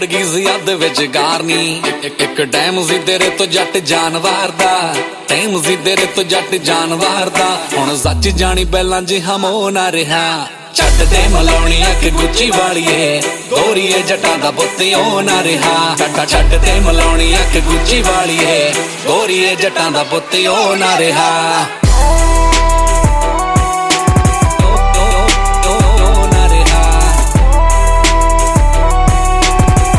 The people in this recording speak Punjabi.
ਗੀ ਸੀ ਯਾਦ ਵਿੱਚ ਗਾਰਨੀ ਇੱਕ ਡੈਮ ਸੀ ਤੇਰੇ ਤੋਂ ਜੱਟ ਜਾਨਵਰ ਦਾ ਟਾਈਮ ਸੀ ਤੇਰੇ ਤੋਂ ਜੱਟ ਜਾਨਵਰ ਦਾ ਹੁਣ ਸੱਚ ਜਾਣੀ ਪਹਿਲਾਂ ਜਿਹਾ ਮੋ ਨਾ ਰਿਹਾ ਛੱਡ ਦੇ ਮਲਾਉਣੀ ਅੱਖ ਗੁੱਚੀ ਵਾਲੀਏ ਗੋਰੀਏ ਜੱਟਾਂ ਦਾ ਪੁੱਤ ਉਹ ਨਾ ਰਿਹਾ ਛੱਡ ਦੇ ਮਲਾਉਣੀ ਅੱਖ ਗੁੱਚੀ ਵਾਲੀਏ ਗੋਰੀਏ ਜੱਟਾਂ ਦਾ ਪੁੱਤ ਉਹ ਨਾ ਰਿਹਾ